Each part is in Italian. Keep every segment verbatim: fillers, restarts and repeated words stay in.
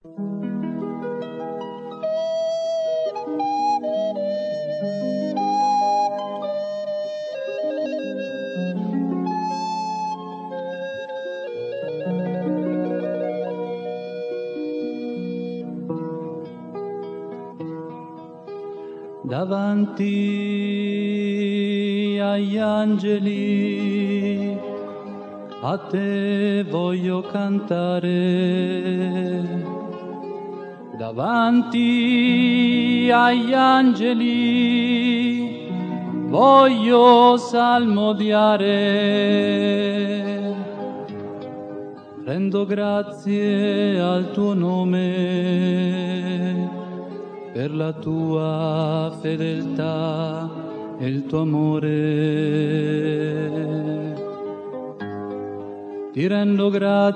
Davanti agli angeli a te voglio cantare, davanti agli angeli voglio salmodiare, rendo grazie al tuo nome per la tua fedeltà e il tuo amore. Ti rendo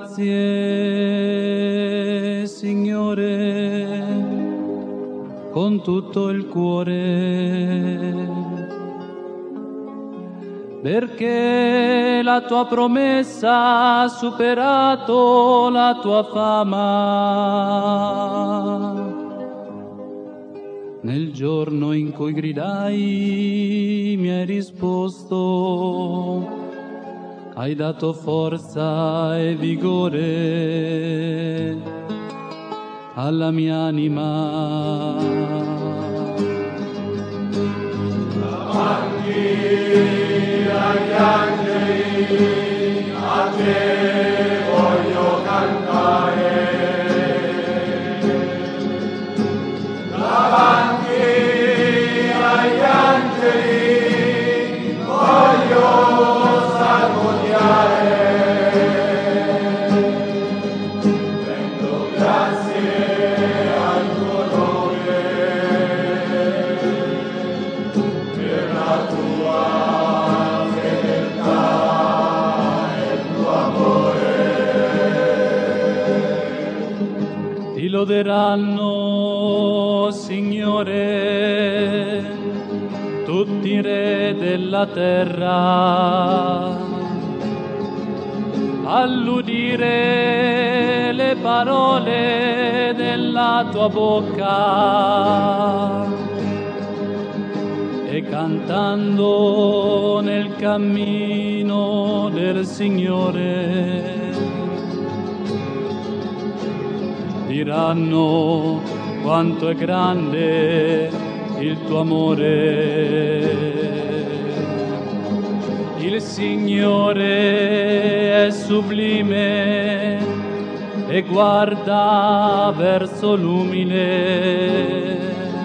grazie, Signore, con tutto il cuore, perché la tua promessa ha superato la tua fama. Nel giorno in cui gridai mi hai risposto, hai dato forza e vigore alla mia anima. Davanti agli angeli a te voglio cantare, davanti agli angeli voglio salmodiare, rendo grazie al tuo nome per la tua fedeltà e il tuo amore. Ti loderanno, Signore, tutti i re della terra, all'udire le parole della tua bocca e cantando nel cammino del Signore. Diranno quanto è grande il tuo amore. Il Signore è sublime e guarda verso l'umile.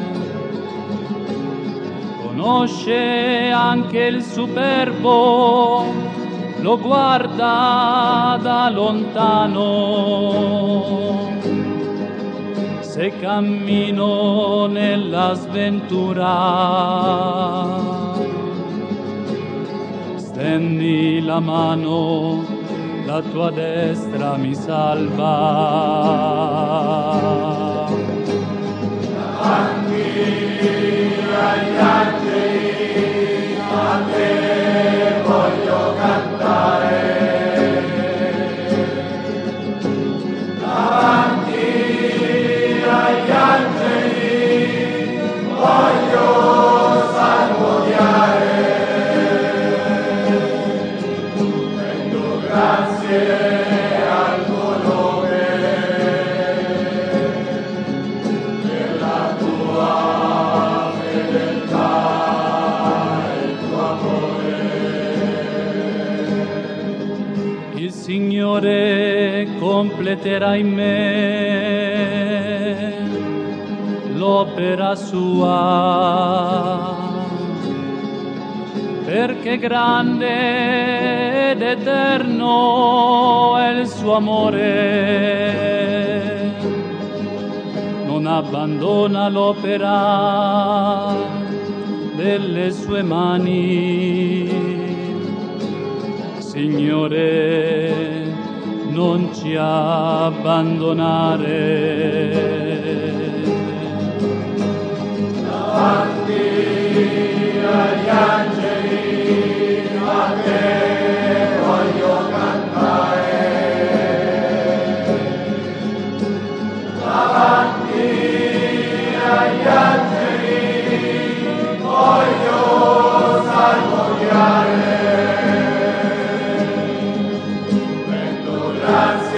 Conosce anche il superbo, lo guarda da lontano. Se cammino nella sventura, stendi la mano, la tua destra mi salva. Davanti agli angeli a te voglio cantare, davanti agli angeli voglio salmodiare, rendo grazie al tuo nome per la tua fedeltà e il tuo amore. Il Signore completerà in me l'opera sua, perché grande ed eterno è il suo amore. Non abbandona l'opera delle sue mani. Signore, non ci abbandonare. Davanti agli angeli a te voglio cantare, agli angeli voglio salmodiare. Vento la